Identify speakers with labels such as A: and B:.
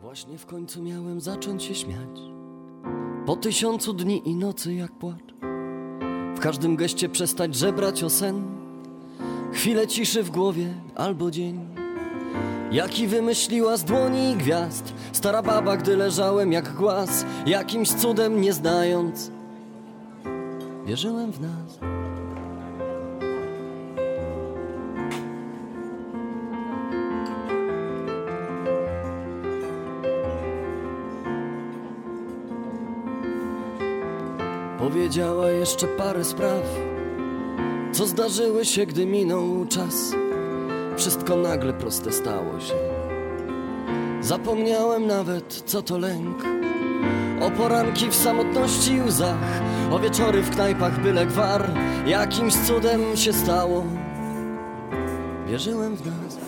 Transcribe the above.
A: Właśnie w końcu miałem zacząć się śmiać. Po 1000 dni i nocy jak płacz. W każdym geście przestać żebrać o sen. Chwilę ciszy w głowie albo dzień, jaki wymyśliła z dłoni i gwiazd stara baba, gdy leżałem jak głaz. Jakimś cudem nie znając, wierzyłem w nas. Powiedziała jeszcze parę spraw, co zdarzyły się, gdy minął czas. Wszystko nagle proste stało się. Zapomniałem nawet, co to lęk. O poranki w samotności i łzach, o wieczory w knajpach byle gwar. Jakimś cudem się stało, wierzyłem w nas.